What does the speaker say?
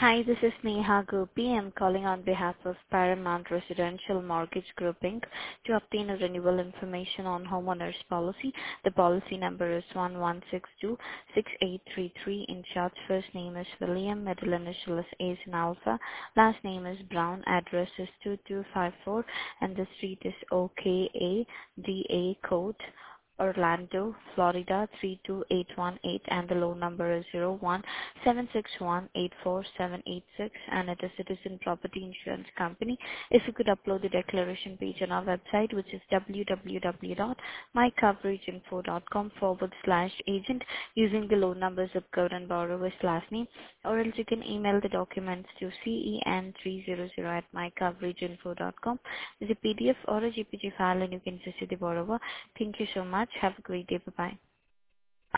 Hi, this is Neha Gopi. I'm calling on behalf of Paramount Residential Mortgage Group, Inc. to obtain a renewal information on homeowners policy. The policy number is 11626833. In short, first name is William, middle initial is A in Alpha, last name is Brown, address is 2254, and the street is OKADA Court, Orlando, Florida 32818, and the loan number is 0176184786, and it is Citizen Property Insurance Company. If you could upload the declaration page on our website, which is www.mycoverageinfo.com/agent, using the loan number, zip code, and borrower's last name, or else you can email the documents to cen300@mycoverageinfo.com. There's a PDF or a GPG file, and you can just see the borrower. Thank you so much. Have a great day. Bye-bye.